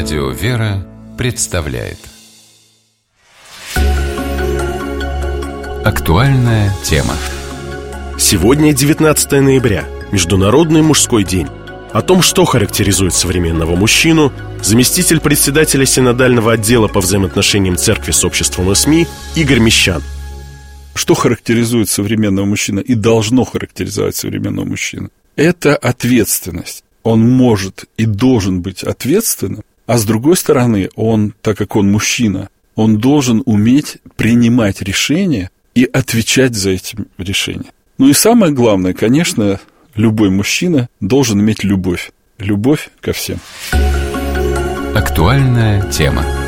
Радио «Вера» представляет актуальная тема. Сегодня 19 ноября, Международный мужской день. О том, что характеризует современного мужчину, заместитель председателя синодального отдела по взаимоотношениям церкви с обществом и СМИ Игорь Мещан. Что характеризует современного мужчину и должно характеризовать современного мужчину? Это ответственность. Он может и должен быть ответственным, а с другой стороны, он, так как он мужчина, он должен уметь принимать решения и отвечать за эти решения. Ну и самое главное, конечно, любой мужчина должен иметь любовь. Любовь ко всем. Актуальная тема.